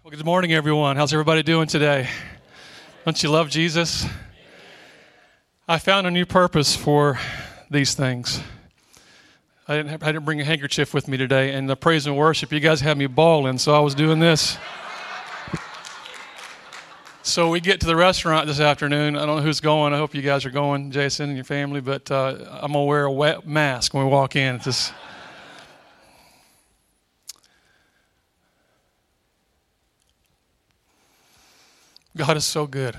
Well, good morning, everyone. How's everybody doing today? Don't you love Jesus? I found a new purpose for these things. I didn't bring a handkerchief with me today, and the praise and worship, you guys had me bawling, so I was doing this. So we get to the restaurant this afternoon. I don't know who's going. I hope you guys are going, Jason and your family, but I'm going to wear a wet mask when we walk in. It's just... God is so good.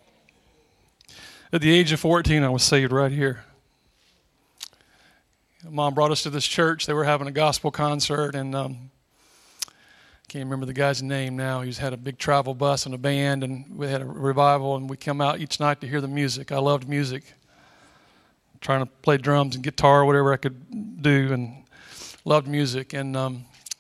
At the age of 14, I was saved right here. Mom brought us to this church. They were having a gospel concert, and can't remember the guy's name now. He had a big travel bus and a band, and we had a revival, and we come out each night to hear the music. I loved music, trying to play drums and guitar, whatever I could do, and loved music. And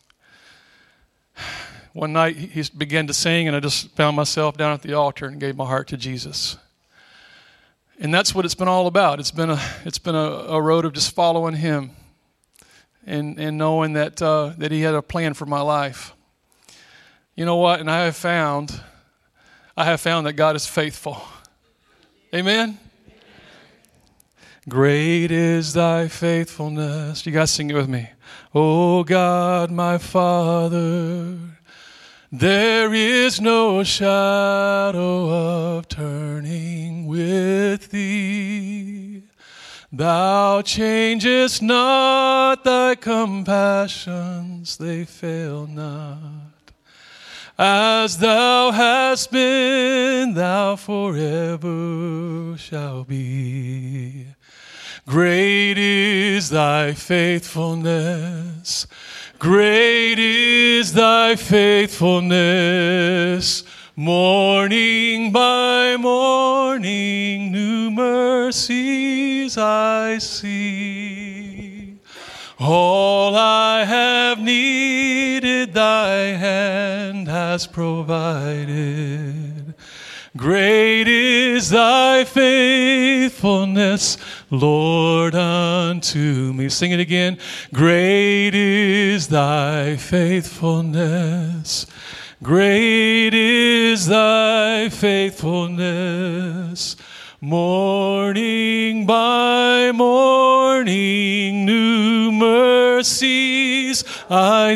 one night he began to sing, and I just found myself down at the altar and gave my heart to Jesus. And that's what it's been all about. It's been a road of just following Him, and knowing that He had a plan for my life. You know what? And I have found that God is faithful. Amen. Great is Thy faithfulness. You guys sing it with me. Oh God, my Father. There is no shadow of turning with Thee. Thou changest not, Thy compassions, they fail not. As Thou hast been, Thou forever shalt be. Great is Thy faithfulness. Great is Thy faithfulness, morning by morning, new mercies I see. All I have needed, Thy hand has provided. Great is Thy faithfulness, Lord, unto me. Sing it again. Great is Thy faithfulness. Great is Thy faithfulness. Morning by morning, new mercies I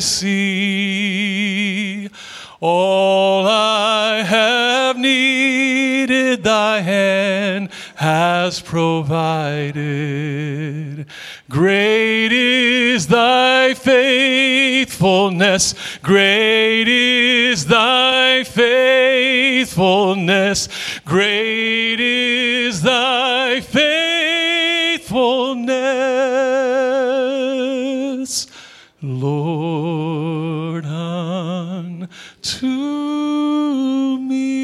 see. All I have needed, Thy hand has provided. Great is Thy faithfulness. Great is Thy faithfulness. Great is Thy faithfulness, Lord, unto me.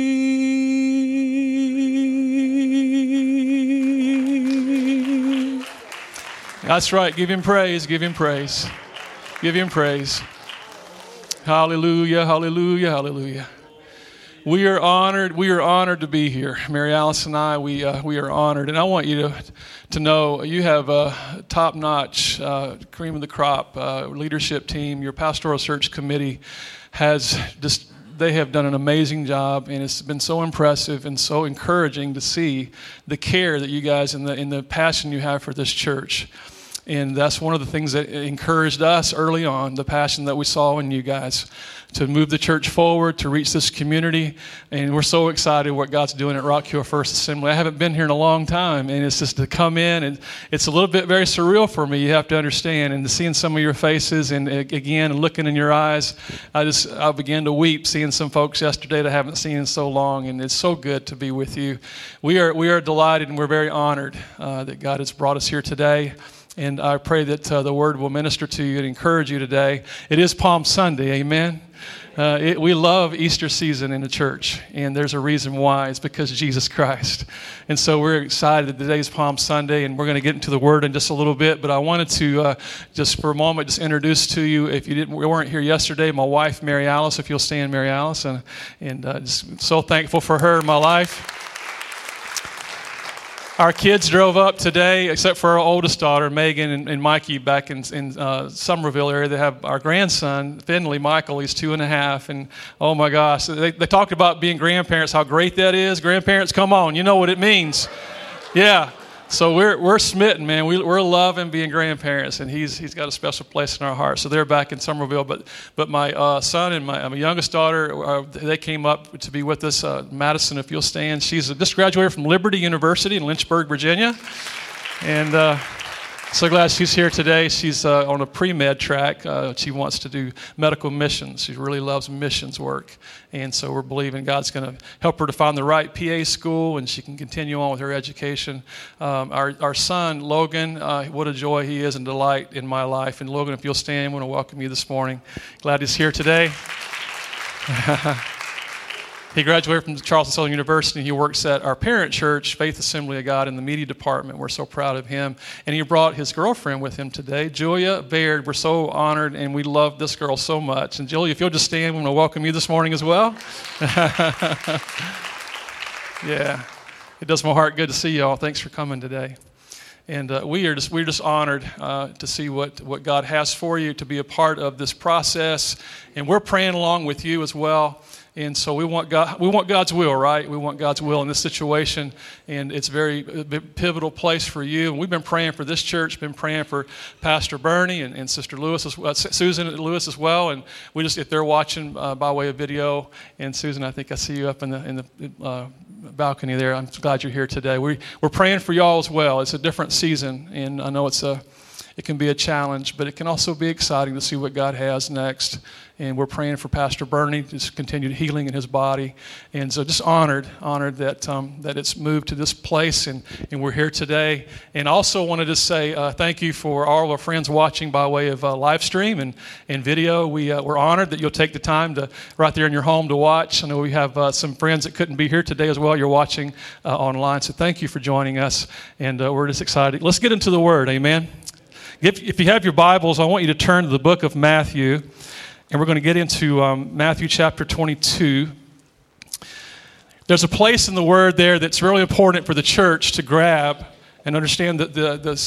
That's right. Give Him praise. Give Him praise. Give Him praise. Hallelujah. Hallelujah. Hallelujah. We are honored. We are honored to be here. Mary Alice and I, we are honored. And I want you to know you have a top-notch, cream of the crop leadership team. Your pastoral search committee they have done an amazing job, and it's been so impressive and so encouraging to see the care that you guys and the passion you have for this church. And that's one of the things that encouraged us early on, the passion that we saw in you guys to move the church forward, to reach this community. And we're so excited what God's doing at Rock Hill First Assembly. I haven't been here in a long time, and it's just to come in, and it's a little bit very surreal for me, you have to understand, and to seeing some of your faces, and again, looking in your eyes, I began to weep seeing some folks yesterday that I haven't seen in so long, and it's so good to be with you. We are delighted, and we're very honored that God has brought us here today. And I pray that the word will minister to you and encourage you today. It is Palm Sunday, amen? We love Easter season in the church, and there's a reason why. It's because of Jesus Christ. And so we're excited that today's Palm Sunday, and we're going to get into the Word in just a little bit. But I wanted to just for a moment just introduce to you, if you weren't here yesterday, my wife, Mary Alice, if you'll stand, Mary Alice. And just so thankful for her in my life. Our kids drove up today, except for our oldest daughter, Megan, and Mikey back in Somerville area. They have our grandson, Finley Michael. He's 2.5. And oh my gosh, they talked about being grandparents, how great that is. Grandparents, come on, you know what it means. Yeah. So we're smitten, man. We're loving being grandparents, and he's got a special place in our heart. So they're back in Somerville, but my son and my youngest daughter, they came up to be with us. Madison, if you'll stand, she's just graduated from Liberty University in Lynchburg, Virginia, and so glad she's here today. She's on a pre-med track. She wants to do medical missions. She really loves missions work. And so we're believing God's going to help her to find the right PA school and she can continue on with her education. Our son, Logan, what a joy he is and delight in my life. And Logan, if you'll stand, I want to welcome you this morning. Glad he's here today. He graduated from Charleston Southern University. He works at our parent church, Faith Assembly of God, in the media department. We're so proud of him. And he brought his girlfriend with him today, Julia Baird. We're so honored, and we love this girl so much. And Julia, if you'll just stand, we want to welcome you this morning as well. Yeah, it does my heart good to see y'all. Thanks for coming today. And we're just honored to see what God has for you, to be a part of this process. And we're praying along with you as well. And so we want God's will, right? We want God's will in this situation, and it's a very pivotal place for you. And we've been praying for this church, been praying for Pastor Bernie and Sister Lewis, Susan Lewis as well. And we just, if they're watching by way of video, and Susan, I think I see you up in the balcony there. I'm glad you're here today. We're praying for y'all as well. It's a different season, and I know it can be a challenge, but it can also be exciting to see what God has next. And we're praying for Pastor Bernie, just continued healing in his body. And so just honored that it's moved to this place, and we're here today. And also wanted to say thank you for all our friends watching by way of live stream and video. We're honored that you'll take the time to right there in your home to watch. I know we have some friends that couldn't be here today as well. You're watching online, so thank you for joining us. And we're just excited. Let's get into the Word, amen. If you have your Bibles, I want you to turn to the book of Matthew, and we're going to get into Matthew chapter 22. There's a place in the Word there that's really important for the church to grab and understand the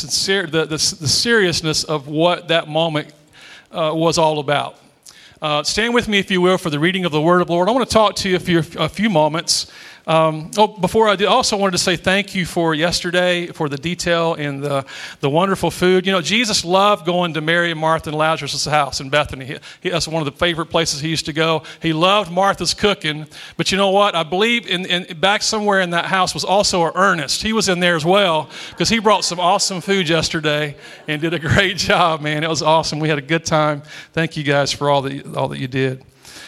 seriousness of what that moment was all about. Stand with me, if you will, for the reading of the Word of the Lord. I want to talk to you for a few moments. Before I do, I also wanted to say thank you for yesterday, for the detail and the wonderful food. You know, Jesus loved going to Mary and Martha and Lazarus' house in Bethany. That's one of the favorite places he used to go. He loved Martha's cooking. But you know what? I believe in back somewhere in that house was also Ernest. He was in there as well because he brought some awesome food yesterday and did a great job, man. It was awesome. We had a good time. Thank you guys for all that you did.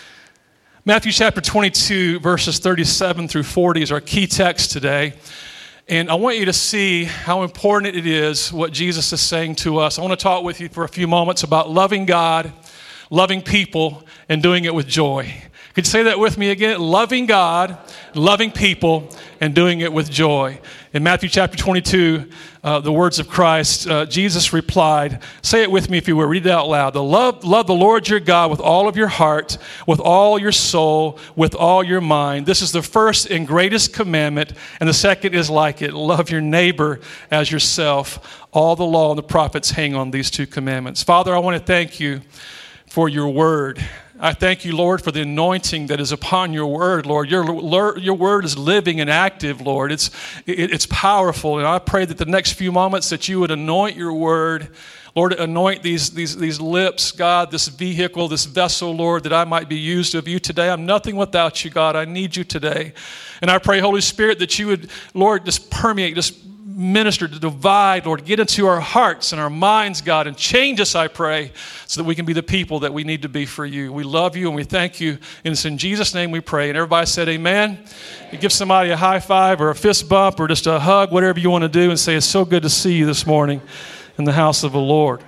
Matthew chapter 22, verses 37 through 40 is our key text today. And I want you to see how important it is what Jesus is saying to us. I want to talk with you for a few moments about loving God, loving people, and doing it with joy. Could you say that with me again? Loving God, loving people, and doing it with joy. In Matthew chapter 22, the words of Christ, Jesus replied, say it with me if you will, read it out loud. Love the Lord your God with all of your heart, with all your soul, with all your mind. This is the first and greatest commandment, and the second is like it. Love your neighbor as yourself. All the law and the prophets hang on these two commandments. Father, I want to thank you for your word. I thank you, Lord, for the anointing that is upon your word, Lord. Your word is living and active, Lord. It's powerful, and I pray that the next few moments that you would anoint your word, Lord, anoint these lips, God, this vehicle, this vessel, Lord, that I might be used of you today. I'm nothing without you, God. I need you today. And I pray, Holy Spirit, that you would, Lord, just permeate, just minister, to divide, Lord, get into our hearts and our minds, God, and change us, I pray, so that we can be the people that we need to be for you. We love you and we thank you. And it's in Jesus' name we pray. And everybody said amen. You give somebody a high five or a fist bump or just a hug, whatever you want to do, and say, it's so good to see you this morning in the house of the Lord.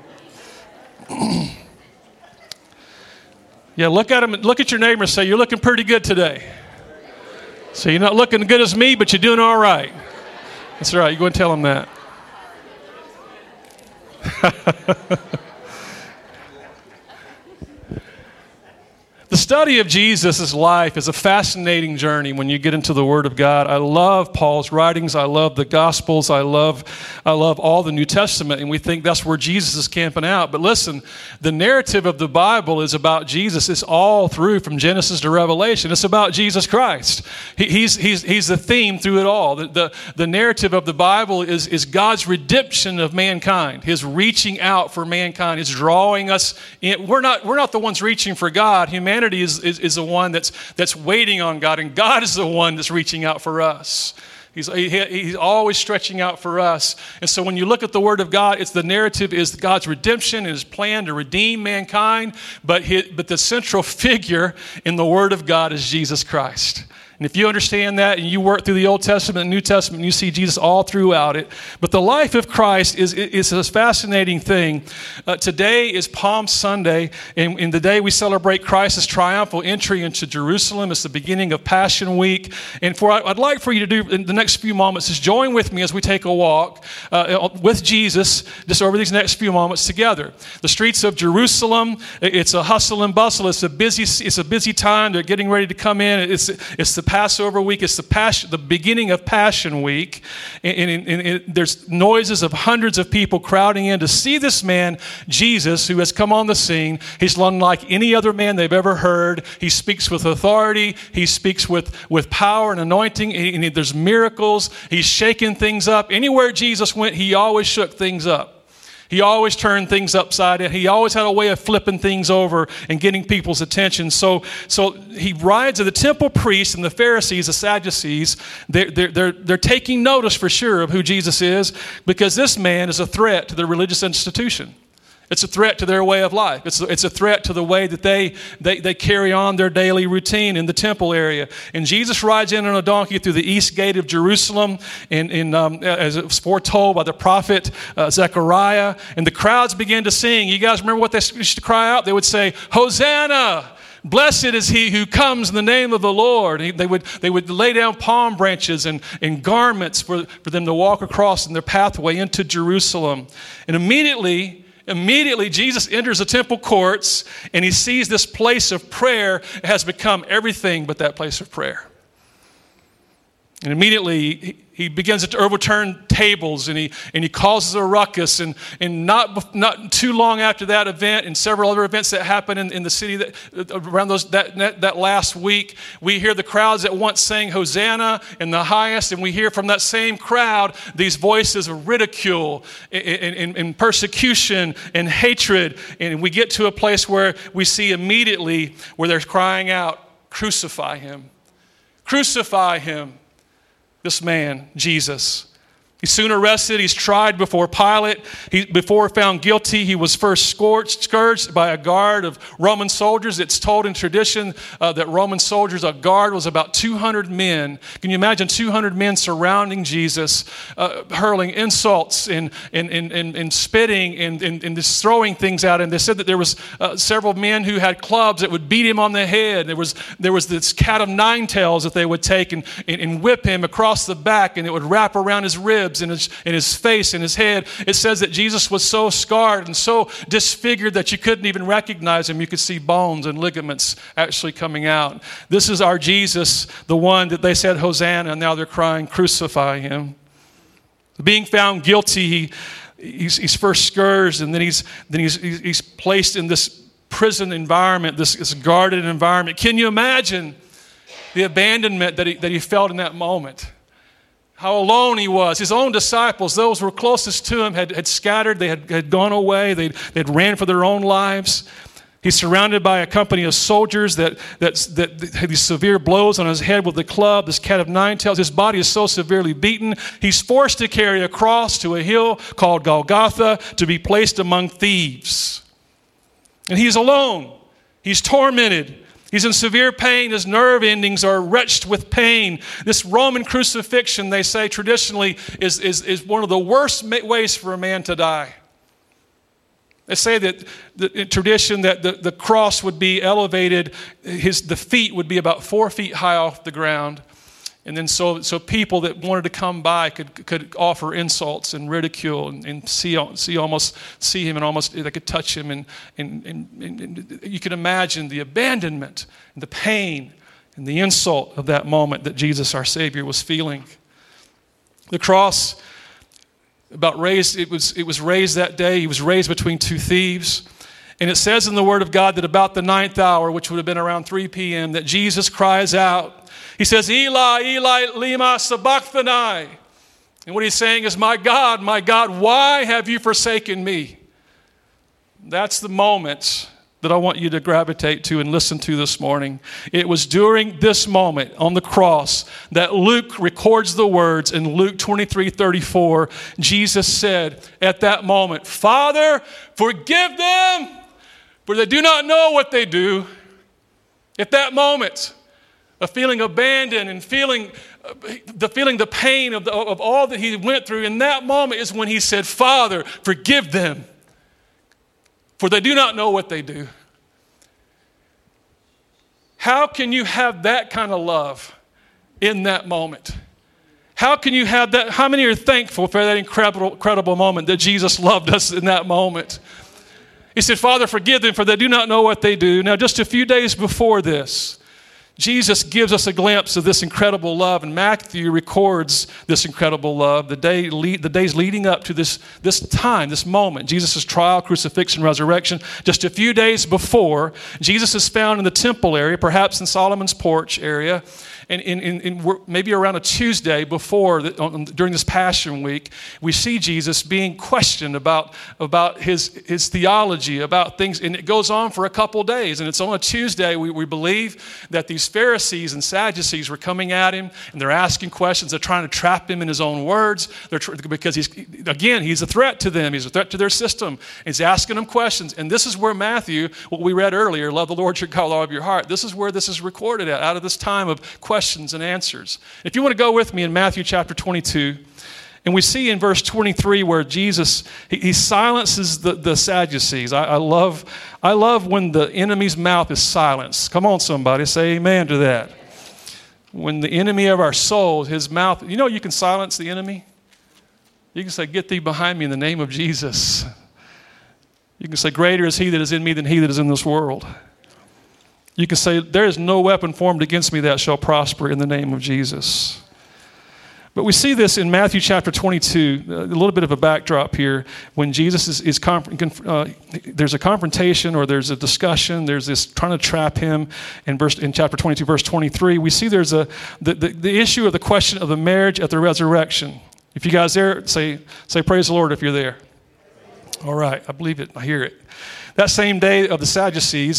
Yeah, look at him, look at your neighbor and say, you're looking pretty good today. So you're not looking good as me, but you're doing all right. That's right. You go and tell them that. The study of Jesus' life is a fascinating journey when you get into the Word of God. I love Paul's writings. I love the Gospels. I love all the New Testament, and we think that's where Jesus is camping out. But listen, the narrative of the Bible is about Jesus. It's all through from Genesis to Revelation. It's about Jesus Christ. He's the theme through it all. The narrative of the Bible is God's redemption of mankind, His reaching out for mankind, His drawing us in. We're not the ones reaching for God. Humanity is the one that's waiting on God, and God is the one that's reaching out for us. He's always stretching out for us. And so when you look at the Word of God, the narrative is God's redemption and His plan to redeem mankind, but the central figure in the Word of God is Jesus Christ. And if you understand that and you work through the Old Testament and New Testament, you see Jesus all throughout it. But the life of Christ is a fascinating thing. Today is Palm Sunday, and in the day we celebrate Christ's triumphal entry into Jerusalem. It's the beginning of Passion Week. And what I'd like for you to do in the next few moments is join with me as we take a walk with Jesus just over these next few moments together. The streets of Jerusalem, it's a hustle and bustle. It's a busy time. They're getting ready to come in. It's the Passover week. It's the beginning of Passion Week. And there's noises of hundreds of people crowding in to see this man, Jesus, who has come on the scene. He's unlike any other man they've ever heard. He speaks with authority. He speaks with power and anointing. And there's miracles. He's shaking things up. Anywhere Jesus went, he always shook things up. He always turned things upside down. He always had a way of flipping things over and getting people's attention. So he rides to the temple priests and the Pharisees, the Sadducees. They're taking notice for sure of who Jesus is, because this man is a threat to the religious institution. It's a threat to their way of life. It's a threat to the way that they carry on their daily routine in the temple area. And Jesus rides in on a donkey through the east gate of Jerusalem, as it was foretold by the prophet Zechariah. And the crowds began to sing. You guys remember what they used to cry out? They would say, "Hosanna! Blessed is he who comes in the name of the Lord." They would lay down palm branches and garments for them to walk across in their pathway into Jerusalem. And immediately Jesus enters the temple courts, and he sees this place of prayer has become everything but that place of prayer. And immediately he begins to overturn tables, and he causes a ruckus. And not too long after that event, and several other events that happened in the city around that last week, we hear the crowds at once saying Hosanna in the highest, and we hear from that same crowd these voices of ridicule and persecution and hatred. And we get to a place where we see immediately where they're crying out, "Crucify him! Crucify him!" This man, Jesus. He's soon arrested. He's tried before Pilate. Before found guilty, he was first scourged by a guard of Roman soldiers. It's told in tradition that Roman soldiers, a guard was about 200 men. Can you imagine 200 men surrounding Jesus, hurling insults and spitting and just throwing things at him? They said that there was several men who had clubs that would beat him on the head. There was this cat of nine tails that they would take and whip him across the back, and it would wrap around his ribs and his face and his head. It says that Jesus was so scarred and so disfigured that you couldn't even recognize him. You could see bones and ligaments actually coming out. This is our Jesus, the one that they said Hosanna, and now they're crying, "Crucify him." Being found guilty, he's first scourged, and then he's placed in this prison environment, this guarded environment. Can you imagine the abandonment that he felt in that moment? How alone he was. His own disciples, those who were closest to him, had scattered. They had gone away. They'd ran for their own lives. He's surrounded by a company of soldiers that had these severe blows on his head with the club, this cat of nine tails. His body is so severely beaten. He's forced to carry a cross to a hill called Golgotha to be placed among thieves. And he's alone. He's tormented. He's in severe pain. His nerve endings are wretched with pain. This Roman crucifixion, they say traditionally, is one of the worst ways for a man to die. They say that in tradition that the cross would be elevated, the feet would be about 4 feet high off the ground. And then so people that wanted to come by could offer insults and ridicule and see him and almost they could touch him and you can imagine the abandonment and the pain and the insult of that moment that Jesus, our Savior, was feeling. The cross it was raised that day. He was raised between two thieves. And it says in the Word of God that about the 9th hour, which would have been around 3 p.m., that Jesus cries out. He says, Eli, Eli, lema sabachthani. And what he's saying is, my God, why have you forsaken me? That's the moment that I want you to gravitate to and listen to this morning. It was during this moment on the cross that Luke records the words in Luke 23:34. Jesus said at that moment, Father, forgive them, for they do not know what they do. At that moment of feeling abandoned and feeling the pain of all that he went through, in that moment is when he said, Father, forgive them, for they do not know what they do. How can you have that kind of love in that moment? How can you have that? How many are thankful for that incredible moment that Jesus loved us in that moment? He said, Father, forgive them, for they do not know what they do. Now, just a few days before this, Jesus gives us a glimpse of this incredible love, and Matthew records this incredible love, the days leading up to this time, this moment, Jesus' trial, crucifixion, resurrection. Just a few days before, Jesus is found in the temple area, perhaps in Solomon's porch area, and maybe around a Tuesday before, during this Passion Week, we see Jesus being questioned about his theology, about things, and it goes on for a couple days. And it's on a Tuesday, we believe that these Pharisees and Sadducees were coming at him, and they're asking questions. They're trying to trap him in his own words, because he's a threat to them. He's a threat to their system. He's asking them questions. And this is where Matthew, what we read earlier, love the Lord your God with all of your heart, this is where this is recorded at, out of this time of questions and answers. If you want to go with me in Matthew chapter 22, and we see in verse 23 where Jesus, he silences the Sadducees. I love when the enemy's mouth is silenced. Come on, somebody, say amen to that. When the enemy of our soul, his mouth, you can silence the enemy. You can say, get thee behind me in the name of Jesus. You can say, greater is he that is in me than he that is in this world. You can say, there is no weapon formed against me that shall prosper in the name of Jesus. But we see this in Matthew chapter 22, a little bit of a backdrop here. When Jesus there's a confrontation or there's a discussion, there's this trying to trap him. In chapter 22, verse 23, we see there's the issue of the question of the marriage at the resurrection. If you guys there, say praise the Lord if you're there. All right, I believe it, I hear it. That same day of the Sadducees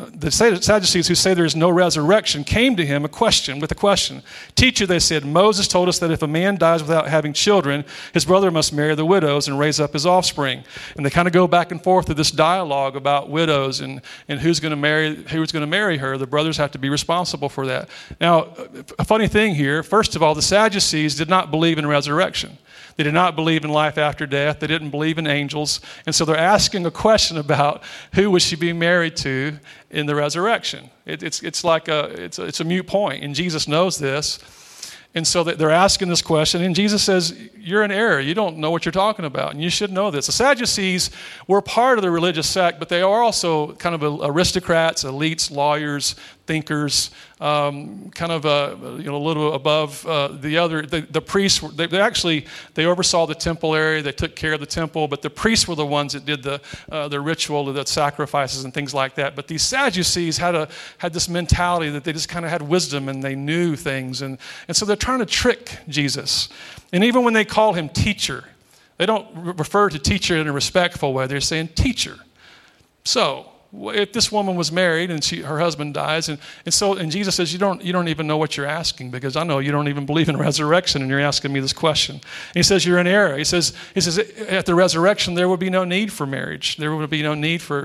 who say there is no resurrection came to him with a question. Teacher, they said, Moses told us that if a man dies without having children, his brother must marry the widows and raise up his offspring. And they kind of go back and forth with this dialogue about widows and who's going to marry her. The brothers have to be responsible for that. Now, a funny thing here, first of all, the Sadducees did not believe in resurrection. They did not believe in life after death. They didn't believe in angels. And so they're asking a question about who would she be married to in the resurrection. It's a moot point, and Jesus knows this. And so they're asking this question, and Jesus says, you're in error. You don't know what you're talking about, and you should know this. The Sadducees were part of the religious sect, but they are also kind of aristocrats, elites, lawyers, thinkers, kind of a little above the other. The priests, they oversaw the temple area. They took care of the temple, but the priests were the ones that did the ritual, the sacrifices and things like that. But these Sadducees had this mentality that they just kind of had wisdom and they knew things, and so they're trying to trick Jesus. And even when they call him teacher, they don't refer to teacher in a respectful way. They're saying teacher. So if this woman was married and her husband dies, and Jesus says, you don't even know what you're asking, because I know you don't even believe in resurrection, and you're asking me this question. And he says, you're in error. He says at the resurrection there would be no need for marriage. There would be no need for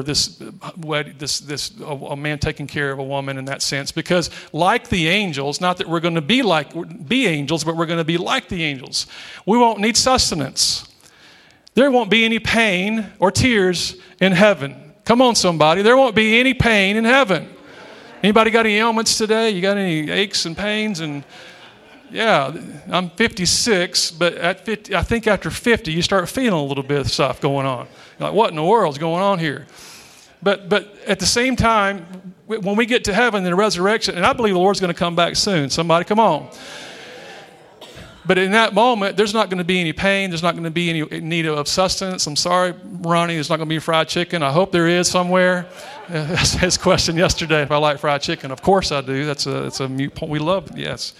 a man taking care of a woman in that sense, because like the angels, not that we're going to be angels, but we're going to be like the angels. We won't need sustenance. There won't be any pain or tears in heaven. Come on, somebody. There won't be any pain in heaven. Anybody got any ailments today? You got any aches and pains? And Yeah, I'm 56, but at 50, I think after 50, you start feeling a little bit of stuff going on. You're like, what in the world is going on here? But at the same time, when we get to heaven in the resurrection, and I believe the Lord's going to come back soon. Somebody come on. But in that moment, there's not going to be any pain. There's not going to be any need of sustenance. I'm sorry, Ronnie, there's not going to be fried chicken. I hope there is somewhere. That's his question yesterday, if I like fried chicken. Of course I do. That's a mute point. We love, yes.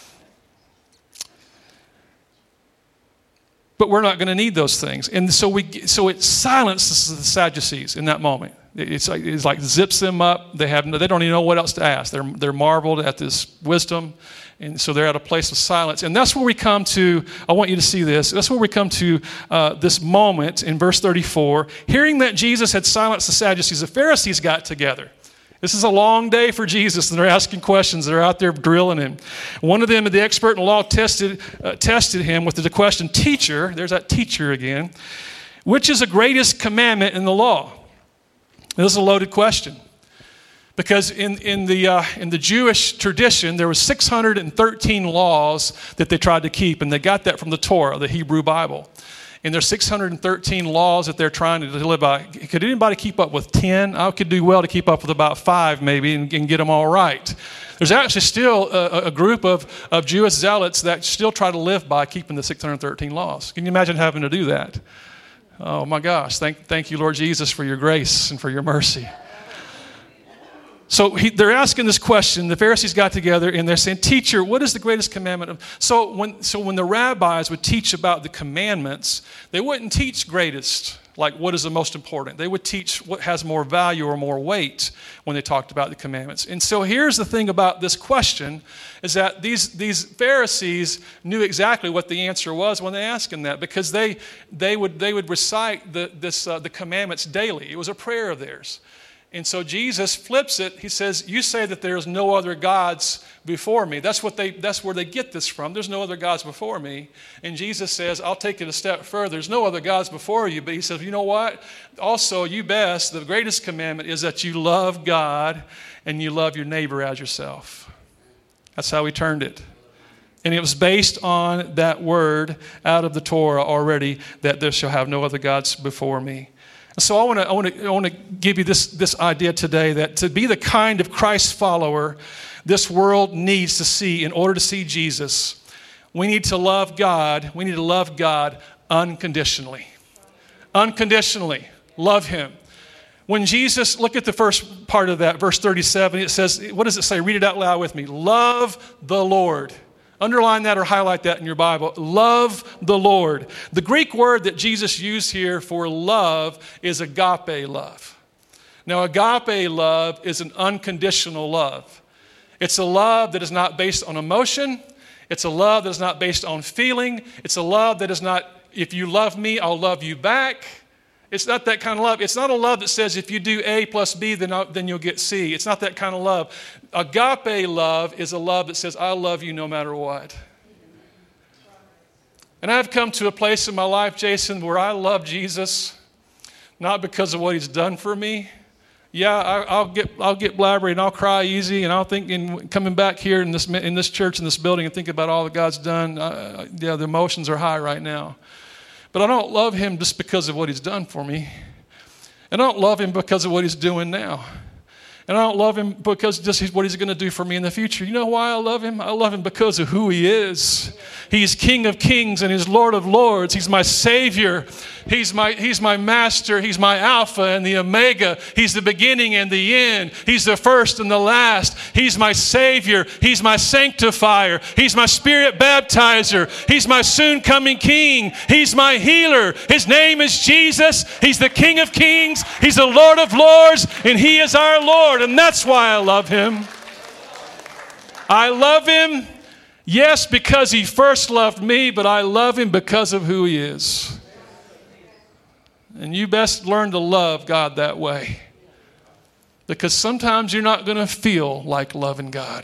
But we're not going to need those things. And so it silences the Sadducees in that moment. It's like zips them up. They don't even know what else to ask. They're marveled at this wisdom. And so they're at a place of silence. And that's where we come to, I want you to see this. That's where we come to this moment in verse 34. Hearing that Jesus had silenced the Sadducees, the Pharisees got together. This is a long day for Jesus, and they're asking questions. They're out there drilling him. One of them, the expert in the law, tested him with the question, "Teacher," there's that teacher again, "which is the greatest commandment in the law?" Now, this is a loaded question. Because in the Jewish tradition, there were 613 laws that they tried to keep, and they got that from the Torah, the Hebrew Bible. And there's 613 laws that they're trying to live by. Could anybody keep up with 10? I could do well to keep up with about 5 maybe and get them all right. There's actually still a group of Jewish zealots that still try to live by keeping the 613 laws. Can you imagine having to do that? Oh my gosh, thank you, Lord Jesus, for your grace and for your mercy. So they're asking this question. The Pharisees got together and they're saying, "Teacher, what is the greatest commandment?" So when the rabbis would teach about the commandments, they wouldn't teach greatest, like what is the most important. They would teach what has more value or more weight when they talked about the commandments. And so here's the thing about this question, is that these Pharisees knew exactly what the answer was when they asked him that, because they would recite the commandments daily. It was a prayer of theirs. And so Jesus flips it. He says, "You say that there is no other gods before me." That's where they get this from. There's no other gods before me. And Jesus says, "I'll take it a step further. There's no other gods before you." But he says, "You know what? Also, the greatest commandment is that you love God and you love your neighbor as yourself." That's how he turned it. And it was based on that word out of the Torah already, that there shall have no other gods before me. So I want to give you this idea today, that to be the kind of Christ follower this world needs to see in order to see Jesus, we need to love God. We need to love God unconditionally. Unconditionally. Love him. When Jesus, look at the first part of that, verse 37, it says, what does it say? Read it out loud with me. Love the Lord. Underline that or highlight that in your Bible. Love the Lord. The Greek word that Jesus used here for love is agape love. Now, agape love is an unconditional love. It's a love that is not based on emotion. It's a love that is not based on feeling. It's a love that is not, if you love me, I'll love you back. It's not that kind of love. It's not a love that says if you do A plus B, then you'll get C. It's not that kind of love. Agape love is a love that says, I love you no matter what. And I've come to a place in my life, Jason, where I love Jesus, not because of what he's done for me. Yeah, I'll get blabbery and I'll cry easy, and I'll think in coming back here in this church, in this building, and think about all that God's done. The emotions are high right now. But I don't love him just because of what he's done for me. And I don't love him because of what he's doing now. And I don't love him because just what he's going to do for me in the future. You know why I love him? I love him because of who he is. He's King of Kings and he's Lord of Lords. He's my Savior. He's my Master. He's my Alpha and the Omega. He's the beginning and the end. He's the first and the last. He's my Savior. He's my Sanctifier. He's my Spirit Baptizer. He's my soon coming King. He's my healer. His name is Jesus. He's the King of Kings. He's the Lord of Lords, and he is our Lord. And that's why I love him. I love him, yes, because he first loved me, but I love him because of who he is. And you best learn to love God that way. Because sometimes you're not going to feel like loving God.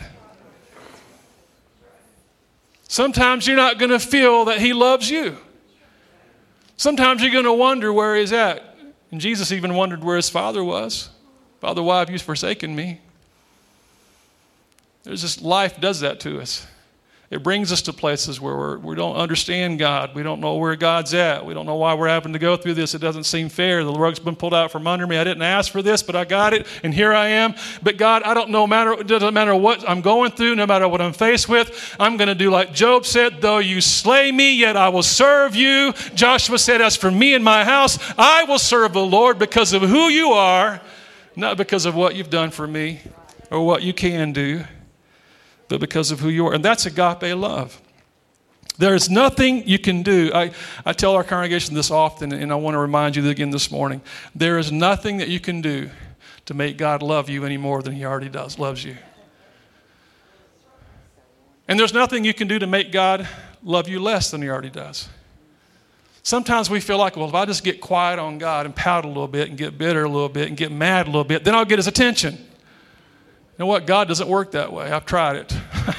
Sometimes you're not going to feel that he loves you. Sometimes you're going to wonder where he's at. And Jesus even wondered where his Father was. Father, why have you forsaken me? There's just life does that to us. It brings us to places where we don't understand God. We don't know where God's at. We don't know why we're having to go through this. It doesn't seem fair. The rug's been pulled out from under me. I didn't ask for this, but I got it, and here I am. But God, I don't know, it doesn't matter what I'm going through, no matter what I'm faced with, I'm going to do like Job said, though you slay me, yet I will serve you. Joshua said, as for me and my house, I will serve the Lord because of who you are, not because of what you've done for me or what you can do, but because of who you are. And that's agape love. There is nothing you can do. I tell our congregation this often, and I want to remind you again this morning. There is nothing that you can do to make God love you any more than he already loves you. And there's nothing you can do to make God love you less than he already does. Sometimes we feel like, well, if I just get quiet on God and pout a little bit and get bitter a little bit and get mad a little bit, then I'll get his attention. You know what? God doesn't work that way. I've tried it.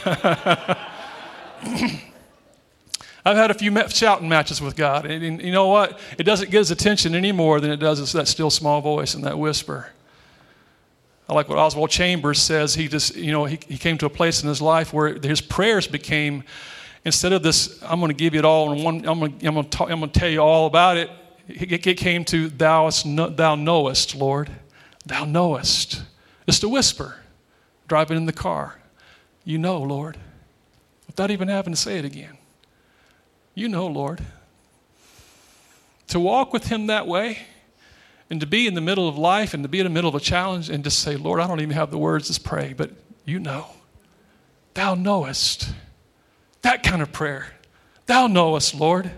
I've had a few shouting matches with God. And you know what? It doesn't get his attention any more than it does that still small voice and that whisper. I like what Oswald Chambers says. He came to a place in his life where his prayers became, instead of this, I'm going to give you it all in one, I'm going to tell you all about it. It came to thou knowest, Lord. Thou knowest. Just a whisper. Driving in the car. You know, Lord. Without even having to say it again. You know, Lord. To walk with him that way and to be in the middle of life and to be in the middle of a challenge and just say, Lord, I don't even have the words to pray, but you know. Thou knowest. That kind of prayer. Thou knowest, Lord.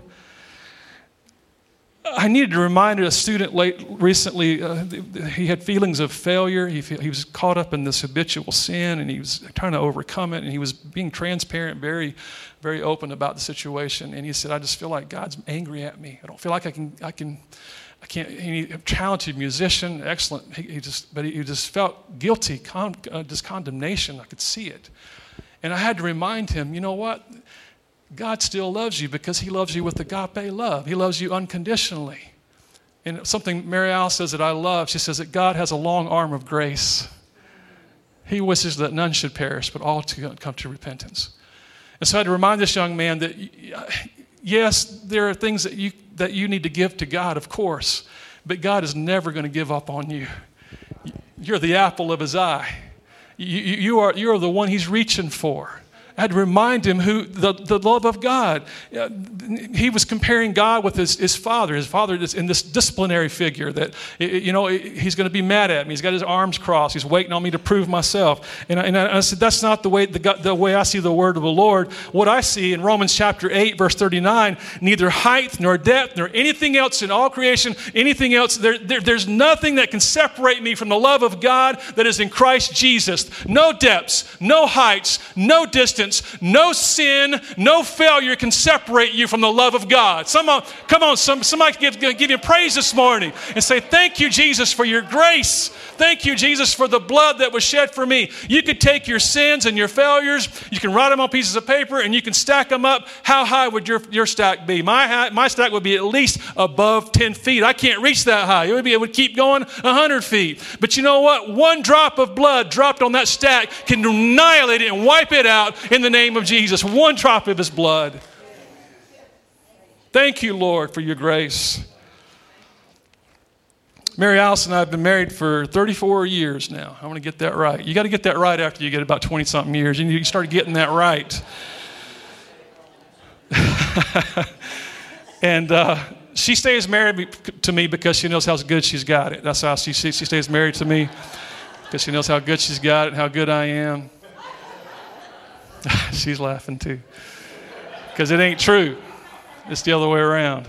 I needed to remind a student recently, he had feelings of failure. He was caught up in this habitual sin, and he was trying to overcome it, and he was being transparent, very, very open about the situation. And he said, I just feel like God's angry at me. I don't feel like I can't. He's a talented musician, excellent. He just felt guilty, just condemnation. I could see it. And I had to remind him, you know what? God still loves you because he loves you with agape love. He loves you unconditionally. And something Mary Alice says that I love, she says that God has a long arm of grace. He wishes that none should perish, but all to come to repentance. And so I had to remind this young man that, yes, there are things that you need to give to God, of course, but God is never going to give up on you. You're the apple of his eye. You are the one he's reaching for. I had to remind him who the love of God. He was comparing God with his father. His father is in this disciplinary figure that, he's going to be mad at me. He's got his arms crossed. He's waiting on me to prove myself. And I said, that's not the way I see the word of the Lord. What I see in Romans chapter 8, verse 39, neither height nor depth nor anything else in all creation, anything else, there's nothing that can separate me from the love of God that is in Christ Jesus. No depths, no heights, no distance. No sin, no failure can separate you from the love of God. Somebody give you praise this morning and say, thank you, Jesus, for your grace. Thank you, Jesus, for the blood that was shed for me. You could take your sins and your failures, you can write them on pieces of paper, and you can stack them up. How high would your stack be? My stack would be at least above 10 feet. I can't reach that high. It would keep going 100 feet. But you know what? One drop of blood dropped on that stack can annihilate it and wipe it out in the name of Jesus. One drop of his blood. Thank you, Lord, for your grace. Mary Alice and I have been married for 34 years now. I want to get that right. You got to get that right after you get about 20-something years. You start getting that right. And she stays married to me because she knows how good she's got it. That's how she stays married to me, because she knows how good she's got it and how good I am. She's laughing too, because it ain't true. It's the other way around.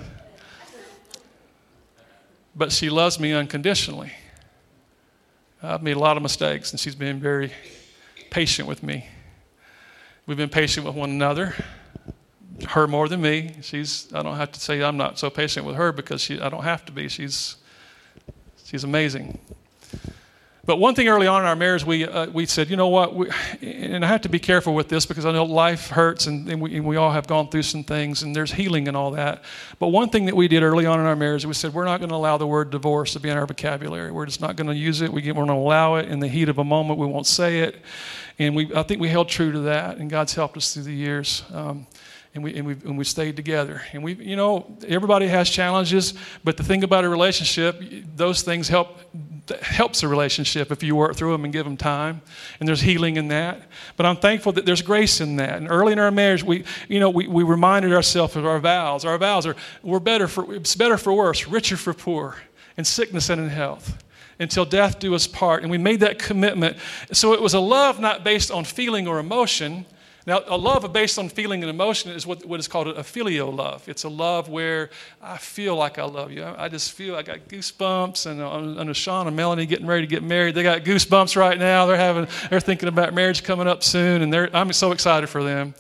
But she loves me unconditionally. I've made a lot of mistakes, and she's been very patient with me. We've been patient with one another. Her more than me. I don't have to say I'm not so patient with her because I don't have to be. She's amazing. But one thing early on in our marriage, we said, you know what, and I have to be careful with this because I know life hurts and we all have gone through some things and there's healing and all that. But one thing that we did early on in our marriage, we said we're not going to allow the word divorce to be in our vocabulary. We're just not going to use it. We're going to allow it in the heat of a moment. We won't say it. And I think we held true to that, and God's helped us through the years. And we stayed together. And everybody has challenges, but the thing about a relationship, those things helps a relationship if you work through them and give them time. And there's healing in that. But I'm thankful that there's grace in that. And early in our marriage, we reminded ourselves of our vows. Our vows are it's better for worse, richer for poor, in sickness and in health, until death do us part. And we made that commitment. So it was a love not based on feeling or emotion. Now, a love based on feeling and emotion is what is called a filial love. It's a love where I feel like I love you. I just feel I got goosebumps. And Sean and Melanie getting ready to get married. They got goosebumps right now. They're thinking about marriage coming up soon, and I'm so excited for them.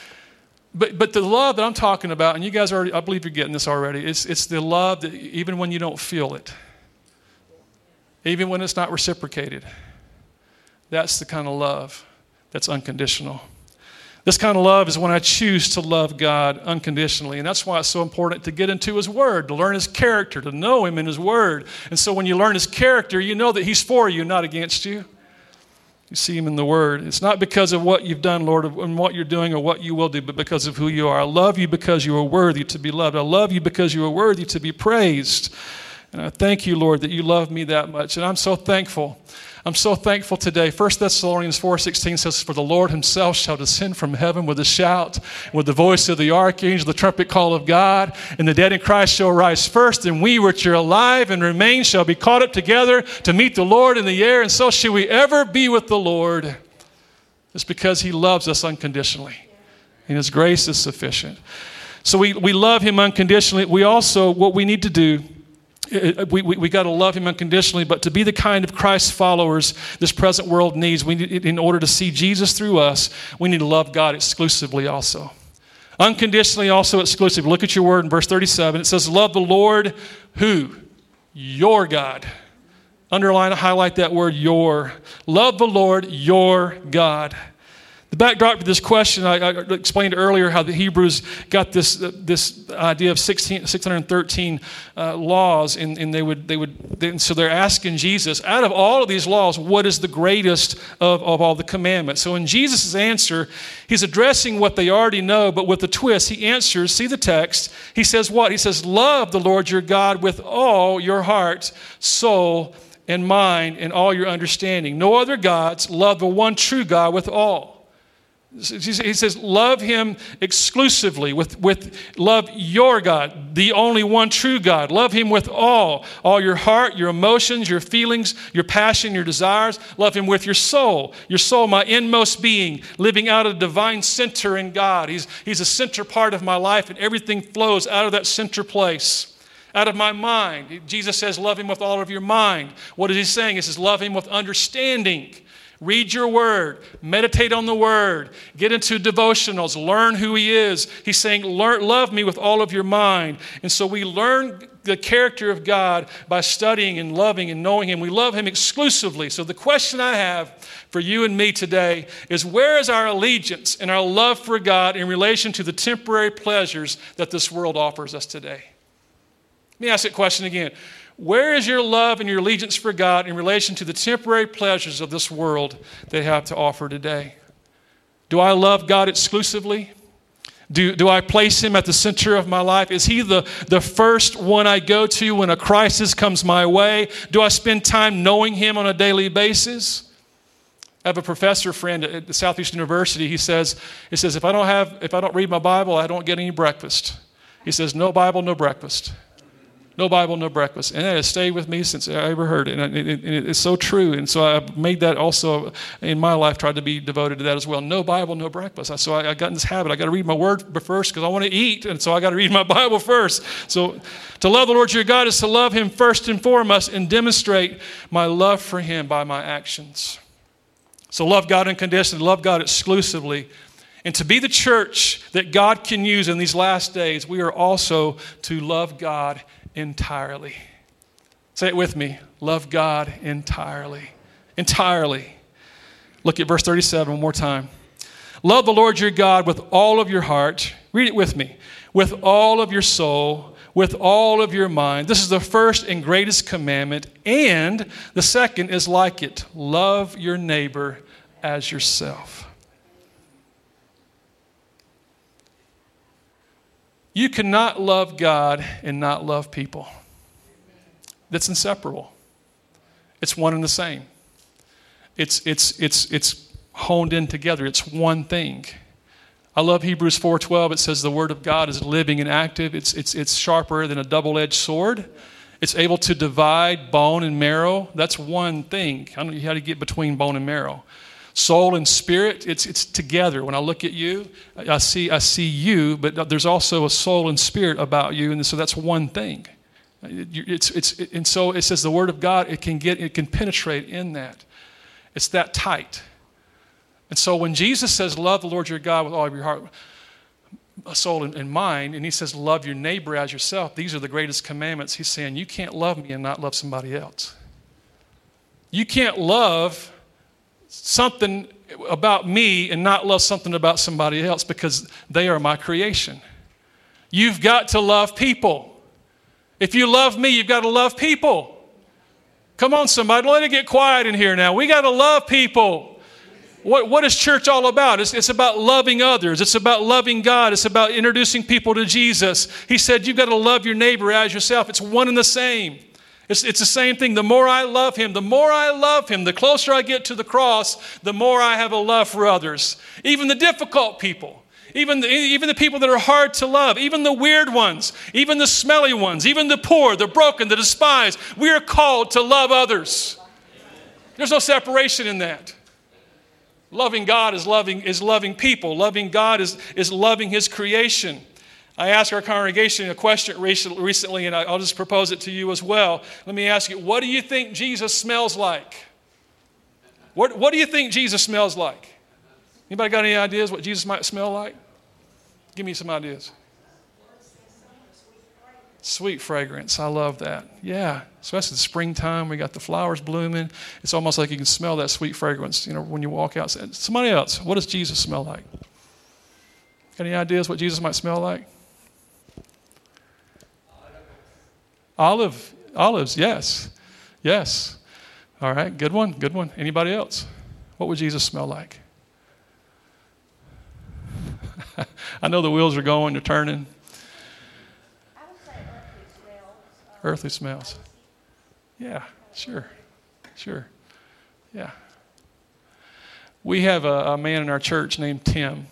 But the love that I'm talking about, and you guys I believe you're getting this already. It's the love that even when you don't feel it, even when it's not reciprocated, that's the kind of love that's unconditional. This kind of love is when I choose to love God unconditionally. And that's why it's so important to get into His Word, to learn His character, to know Him in His Word. And so when you learn His character, you know that He's for you, not against you. You see Him in the Word. It's not because of what you've done, Lord, and what you're doing or what you will do, but because of who you are. I love you because you are worthy to be loved. I love you because you are worthy to be praised. And I thank you, Lord, that you love me that much. And I'm so thankful. I'm so thankful today. 1 Thessalonians 4:16 says, "For the Lord Himself shall descend from heaven with a shout, with the voice of the archangel, the trumpet call of God, and the dead in Christ shall rise first, and we which are alive and remain shall be caught up together to meet the Lord in the air, and so shall we ever be with the Lord." It's because He loves us unconditionally, and His grace is sufficient. So we love Him unconditionally. We also, what we need to do, we got to love Him unconditionally, but to be the kind of Christ followers this present world needs, in order to see Jesus through us, we need to love God exclusively also. Unconditionally, also exclusively. Look at your word in verse 37. It says, love the Lord, who? Your God. Underline, highlight that word, your. Love the Lord, your God. The backdrop to this question, I explained earlier how the Hebrews got this idea of 613 laws, and so they're asking Jesus, out of all of these laws, what is the greatest of all the commandments? So in Jesus' answer, He's addressing what they already know, but with a twist. He answers, see the text, He says what? He says, love the Lord your God with all your heart, soul, and mind, and all your understanding. No other gods. Love the one true God with all. He says, love Him exclusively, with love your God, the only one true God. Love Him with all your heart, your emotions, your feelings, your passion, your desires. Love Him with your soul, my inmost being, living out of the divine center in God. He's a center part of my life, and everything flows out of that center place. Out of my mind. Jesus says, love Him with all of your mind. What is He saying? He says, love Him with understanding. Read your word. Meditate on the word. Get into devotionals. Learn who He is. He's saying, love me with all of your mind. And so we learn the character of God by studying and loving and knowing Him. We love Him exclusively. So the question I have for you and me today is, where is our allegiance and our love for God in relation to the temporary pleasures that this world offers us today? Let me ask that question again. Where is your love and your allegiance for God in relation to the temporary pleasures of this world they have to offer today? Do I love God exclusively? Do I place Him at the center of my life? Is He the first one I go to when a crisis comes my way? Do I spend time knowing Him on a daily basis? I have a professor friend at the Southeastern University. He says, if I don't read my Bible, I don't get any breakfast. He says, no Bible, no breakfast. No Bible, no breakfast. And that has stayed with me since I ever heard it. And it's so true. And so I've made that also in my life, tried to be devoted to that as well. No Bible, no breakfast. So I got in this habit. I got to read my word first because I want to eat. And so I got to read my Bible first. So to love the Lord your God is to love Him first and foremost and demonstrate my love for Him by my actions. So love God unconditionally, love God exclusively. And to be the church that God can use in these last days, we are also to love God entirely. Say it with me. Love God entirely. entirely. Look at verse 37 one more time. Love the Lord your God with all of your heart. Read it with me. With all of your soul, with all of your mind. This is the first and greatest commandment. And the second is like it. Love your neighbor as yourself. You cannot love God and not love people. That's inseparable. It's one and the same. It's honed in together. It's one thing. I love Hebrews 4:12. It says the word of God is living and active. It's sharper than a double-edged sword. It's able to divide bone and marrow. That's one thing. I don't know how to get between bone and marrow. Soul and spirit, it's together. When I look at you, I see you, but there's also a soul and spirit about you, and so that's one thing. And so it says the word of God, it can penetrate in that. It's that tight. And so when Jesus says, love the Lord your God with all of your heart, soul, and mind, and he says, love your neighbor as yourself, these are the greatest commandments. He's saying, you can't love me and not love somebody else. You can't love something about me and not love something about somebody else because they are my creation. You've got to love people. If you love me, you've got to love people. Come on, somebody, let it get quiet in here now. We got to love people. What is church all about? It's about loving others. It's about loving God. It's about introducing people to Jesus. He said, you've got to love your neighbor as yourself. It's one and the same. It's the same thing. The more I love him, the closer I get to the cross, the more I have a love for others. Even the difficult people, even the people that are hard to love, even the weird ones, even the smelly ones, even the poor, the broken, the despised. We are called to love others. There's no separation in that. Loving God is loving people. Loving God is loving his creation. I asked our congregation a question recently, and I'll just propose it to you as well. Let me ask you, what do you think Jesus smells like? What do you think Jesus smells like? Anybody got any ideas what Jesus might smell like? Give me some ideas. Sweet fragrance. I love that. Yeah, especially the springtime. We got the flowers blooming. It's almost like you can smell that sweet fragrance, when you walk outside. Somebody else, what does Jesus smell like? Got any ideas what Jesus might smell like? Olives, yes. Yes. All right, good one. Anybody else? What would Jesus smell like? I know the wheels are going, they're turning. Earthly smells. Yeah, sure. Yeah. We have a man in our church named Tim.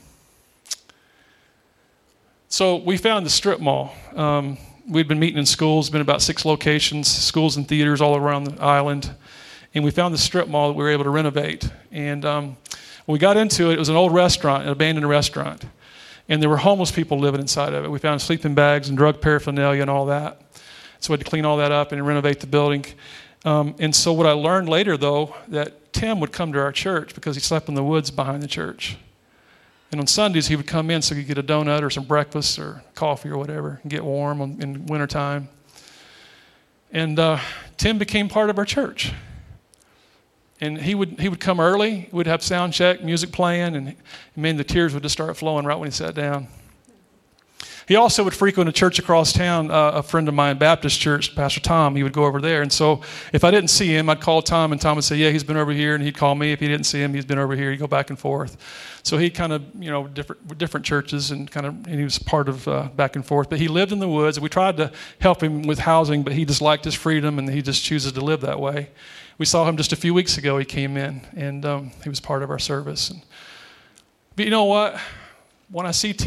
So we found the strip mall. We'd been meeting in schools, been about 6 locations, schools and theaters all around the island. And we found the strip mall that we were able to renovate. And when we got into it, it was an old restaurant, an abandoned restaurant. And there were homeless people living inside of it. We found sleeping bags and drug paraphernalia and all that. So we had to clean all that up and renovate the building. And so what I learned later, though, that Tim would come to our church because he slept in the woods behind the church. And on Sundays, he would come in so he could get a donut or some breakfast or coffee or whatever and get warm in wintertime. And Tim became part of our church. And he would come early. We'd have sound check, music playing, and the tears would just start flowing right when he sat down. He also would frequent a church across town, a friend of mine, Baptist church, Pastor Tom. He would go over there. And so if I didn't see him, I'd call Tom, and Tom would say, yeah, he's been over here. And he'd call me. If he didn't see him, he's been over here. He'd go back and forth. So he kind of, different churches and he was part of back and forth. But he lived in the woods. And we tried to help him with housing, but he just liked his freedom, and he just chooses to live that way. We saw him just a few weeks ago. He came in, and he was part of our service. But you know what? When I see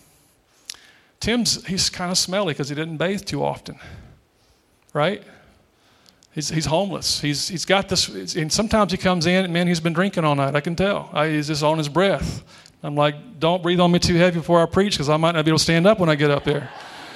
he's kind of smelly because he didn't bathe too often, right? He's homeless. He's got this, and sometimes he comes in, and man, he's been drinking all night. I can tell. He's just on his breath. I'm like, don't breathe on me too heavy before I preach because I might not be able to stand up when I get up there.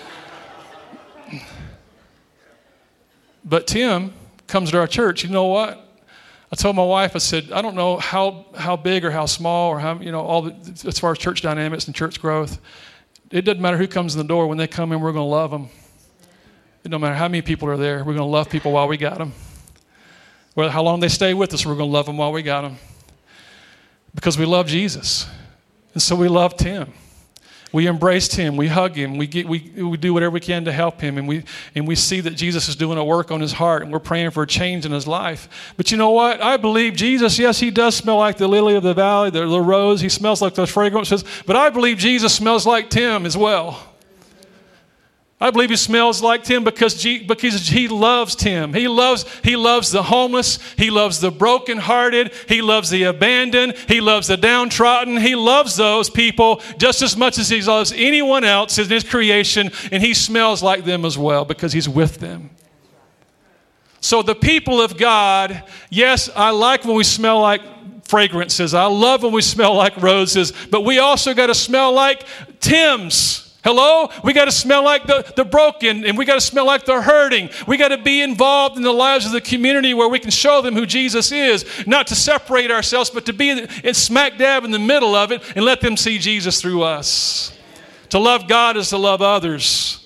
But Tim comes to our church. You know what? I told my wife, I said, I don't know how big or how small or how, as far as church dynamics and church growth. It doesn't matter who comes in the door. When they come in, we're going to love them. It don't matter how many people are there. We're going to love people while we got them. Well, how long they stay with us, we're going to love them while we got them. Because we love Jesus. And so we loved him. We embraced him. We hug him. We do whatever we can to help him. And we see that Jesus is doing a work on his heart, and we're praying for a change in his life. But you know what? I believe Jesus, yes, he does smell like the lily of the valley, the rose. He smells like those fragrances. But I believe Jesus smells like Tim as well. I believe he smells like Tim because he loves Tim. He loves the homeless. He loves the brokenhearted. He loves the abandoned. He loves the downtrodden. He loves those people just as much as he loves anyone else in his creation, and he smells like them as well because he's with them. So the people of God, yes, I like when we smell like fragrances. I love when we smell like roses, but we also got to smell like Tims. Hello? We got to smell like the broken, and we got to smell like the hurting. We got to be involved in the lives of the community where we can show them who Jesus is, not to separate ourselves, but to be in smack dab in the middle of it and let them see Jesus through us. To love God is to love others.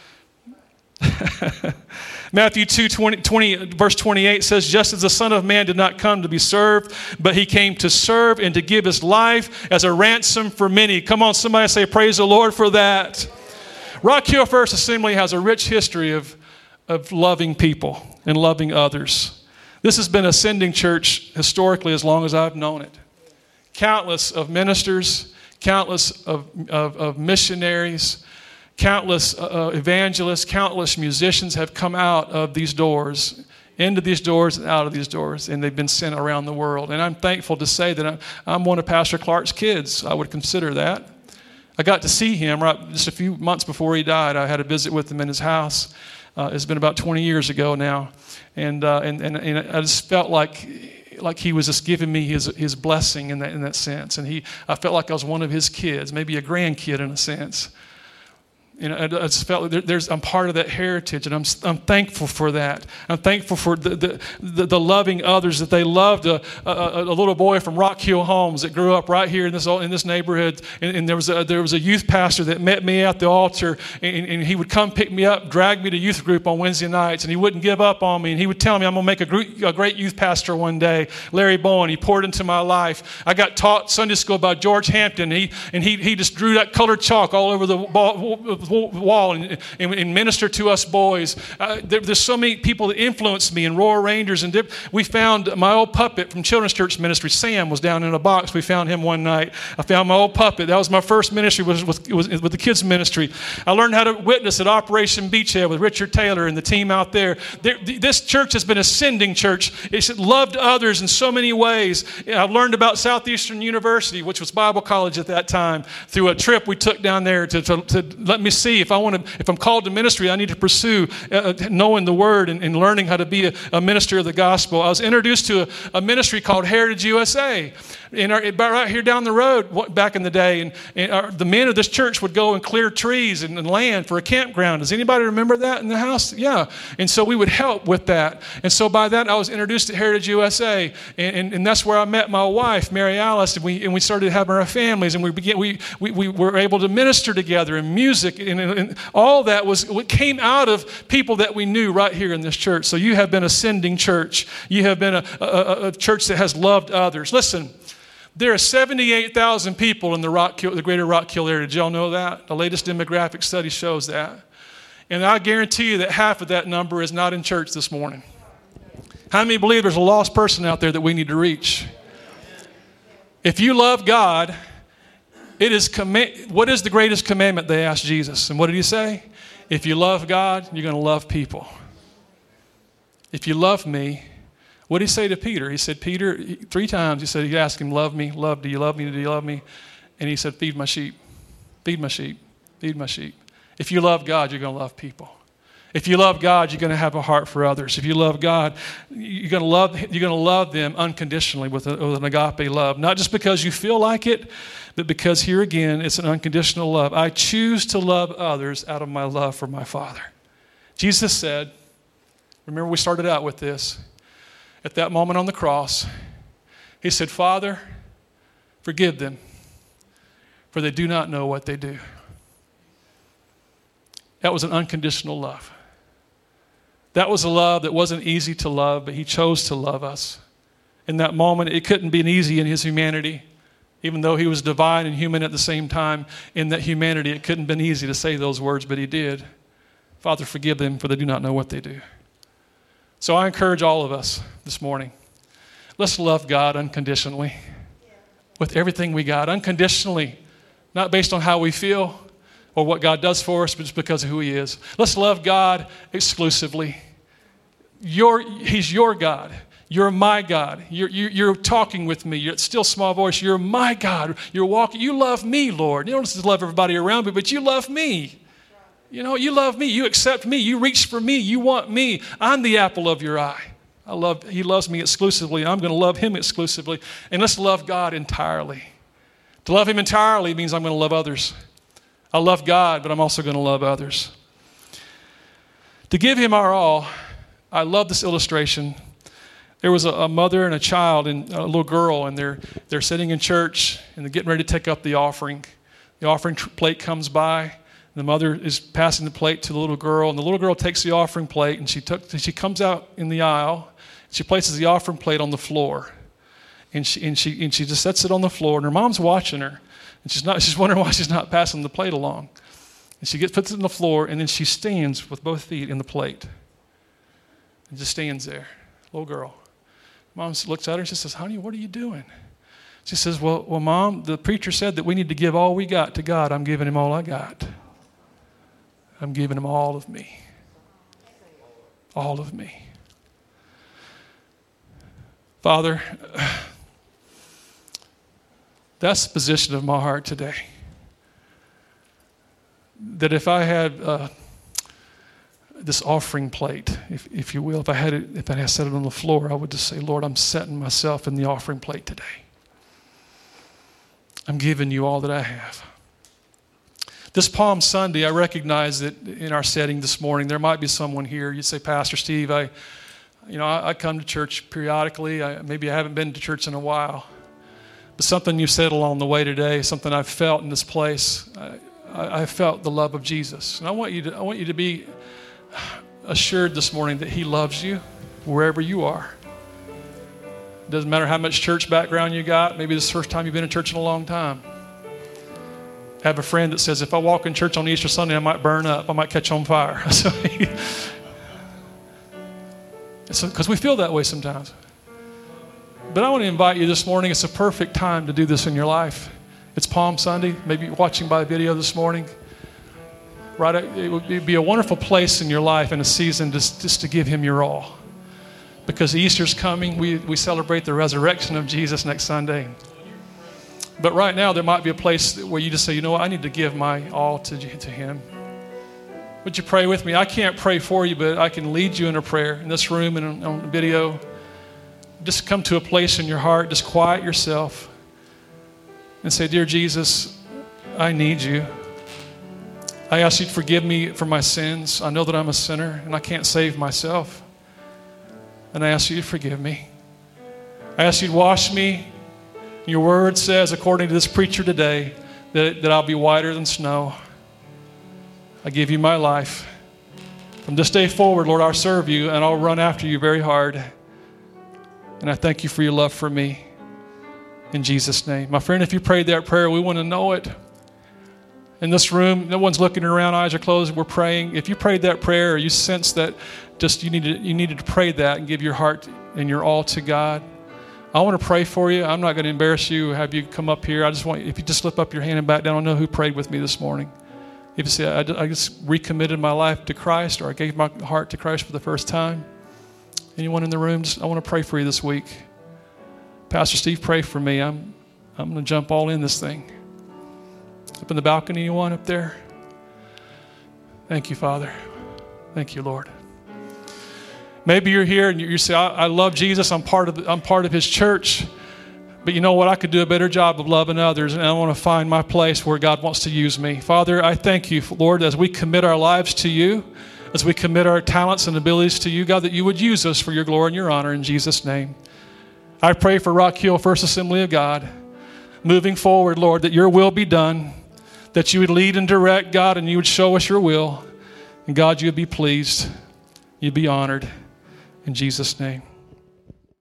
Matthew 2:20, verse 28 says, just as the Son of Man did not come to be served, but he came to serve and to give his life as a ransom for many. Come on, somebody say, praise the Lord for that. Rock Hill First Assembly has a rich history of loving people and loving others. This has been a sending church historically as long as I've known it. Countless of ministers, countless of missionaries, countless evangelists, countless musicians have come out of these doors, into these doors and out of these doors, and they've been sent around the world. And I'm thankful to say that I'm one of Pastor Clark's kids. I would consider that. I got to see him just a few months before he died. I had a visit with him in his house. It's been about 20 years ago now. And I just felt like he was just giving me his blessing in that sense. And I felt like I was one of his kids, maybe a grandkid in a sense. I just felt like I'm part of that heritage, and I'm thankful for that. I'm thankful for the loving others that they loved. A little boy from Rock Hill Homes that grew up right here in this neighborhood, and there was a youth pastor that met me at the altar, and he would come pick me up, drag me to youth group on Wednesday nights, and he wouldn't give up on me, and he would tell me I'm going to make a great youth pastor one day. Larry Bowen, he poured into my life. I got taught Sunday school by George Hampton, and he just drew that colored chalk all over the wall and minister to us boys. There's so many people that influenced me, and Royal Rangers, and we found my old puppet from Children's Church Ministry. Sam was down in a box. We found him one night. I found my old puppet. That was my first ministry, was with the kids ministry. I learned how to witness at Operation Beachhead with Richard Taylor and the team out there. This church has been a sending church. It's loved others in so many ways. I've learned about Southeastern University, which was Bible college at that time, through a trip we took down there to let me see if I'm called to ministry, I need to pursue knowing the Word and learning how to be a minister of the gospel. I was introduced to a ministry called Heritage USA, right here down the road back in the day. And the men of this church would go and clear trees and land for a campground. Does anybody remember that in the house? Yeah. And so we would help with that. And so by that, I was introduced to Heritage USA, and that's where I met my wife, Mary Alice, and we started having our families, and we were able to minister together in music, and all that was what came out of people that we knew right here in this church. So you have been a sending church. You have been a church that has loved others. Listen, there are 78,000 people in the greater Rock Hill area. Did y'all know that? The latest demographic study shows that. And I guarantee you that half of that number is not in church this morning. How many believe there's a lost person out there that we need to reach? If you love God, what is the greatest commandment, they asked Jesus? And what did he say? If you love God, you're going to love people. If you love me, what did he say to Peter? He said, Peter, 3 times he asked him, love me, do you love me, do you love me? And he said, feed my sheep, feed my sheep, feed my sheep. If you love God, you're going to love people. If you love God, you're going to have a heart for others. If you love God, you're going to love them unconditionally with an agape love. Not just because you feel like it, but because here again, it's an unconditional love. I choose to love others out of my love for my Father. Jesus said, remember we started out with this, at that moment on the cross, he said, Father, forgive them, for they do not know what they do. That was an unconditional love. That was a love that wasn't easy to love, but he chose to love us. In that moment, it couldn't be easy in his humanity. Even though he was divine and human at the same time, in that humanity, it couldn't have been easy to say those words, but he did. Father, forgive them, for they do not know what they do. So I encourage all of us this morning, let's love God unconditionally. With everything we got, unconditionally. Not based on how we feel or what God does for us, but just because of who he is. Let's love God exclusively. He's your God. You're my God. You're talking with me. You're at still small voice. You're my God. You're walking. You love me, Lord. You don't just love everybody around me, but you love me. You know, you love me. You accept me. You reach for me. You want me. I'm the apple of your eye. He loves me exclusively. I'm going to love him exclusively. And let's love God entirely. To love him entirely means I'm going to love others. I love God, but I'm also going to love others. To give him our all, I love this illustration. There was a mother and a child and a little girl, and they're sitting in church, and they're getting ready to take up the offering. The offering plate comes by, and the mother is passing the plate to the little girl, and the little girl takes the offering plate, and she comes out in the aisle. She places the offering plate on the floor, and she just sets it on the floor, and her mom's watching her, and she's wondering why she's not passing the plate along. And she puts it on the floor, and then she stands with both feet in the plate, and just stands there, little girl. Mom looks at her and she says, "Honey, what are you doing?" She says, well, Mom, the preacher said that we need to give all we got to God. I'm giving him all I got. I'm giving him all of me. All of me. Father, that's the position of my heart today. That if I had this offering plate, if you will, if I had set it on the floor, I would just say, Lord, I'm setting myself in the offering plate today. I'm giving you all that I have. This Palm Sunday, I recognize that in our setting this morning, there might be someone here. You'd say, Pastor Steve, I come to church periodically. Maybe I haven't been to church in a while. But something you said along the way today, something I've felt in this place, I felt the love of Jesus. And I want you to be assured this morning that he loves you wherever you are. It doesn't matter how much church background you got. Maybe this is the first time you've been in church in a long time. I have a friend that says, if I walk in church on Easter Sunday, I might burn up. I might catch on fire. Because we feel that way sometimes. But I want to invite you this morning. It's a perfect time to do this in your life. It's Palm Sunday. Maybe you're watching by video this morning. Right? It would be a wonderful place in your life in a season just to give him your all. Because Easter's coming. We celebrate the resurrection of Jesus next Sunday. But right now, there might be a place where you just say, you know what, I need to give my all to him. Would you pray with me? I can't pray for you, but I can lead you in a prayer in this room and on video. Just come to a place in your heart. Just quiet yourself and say, Dear Jesus, I need you. I ask you to forgive me for my sins. I know that I'm a sinner and I can't save myself. And I ask you to forgive me. I ask you to wash me. Your word says, according to this preacher today, that I'll be whiter than snow. I give you my life. From this day forward, Lord, I'll serve you and I'll run after you very hard. And I thank you for your love for me. In Jesus' name. My friend, if you prayed that prayer, we want to know it. In this room, no one's looking around, eyes are closed, we're praying. If you prayed that prayer or you sense that just you needed to pray that and give your heart and your all to God, I want to pray for you. I'm not going to embarrass you or have you come up here. I just want you, if you just slip up your hand and back down, I know who prayed with me this morning. If you say, I just recommitted my life to Christ, or I gave my heart to Christ for the first time. Anyone in the room, I want to pray for you this week. Pastor Steve, pray for me. I'm going to jump all in this thing. Up in the balcony, anyone up there? Thank you, Father. Thank you, Lord. Maybe you're here and you say, I love Jesus. I'm part of his church. But you know what? I could do a better job of loving others, and I want to find my place where God wants to use me. Father, I thank you, Lord, as we commit our lives to you, as we commit our talents and abilities to you, God, that you would use us for your glory and your honor in Jesus' name. I pray for Rock Hill First Assembly of God, moving forward, Lord, that your will be done, that you would lead and direct, God, and you would show us your will. And God, you would be pleased. you'd be honored. In Jesus' name.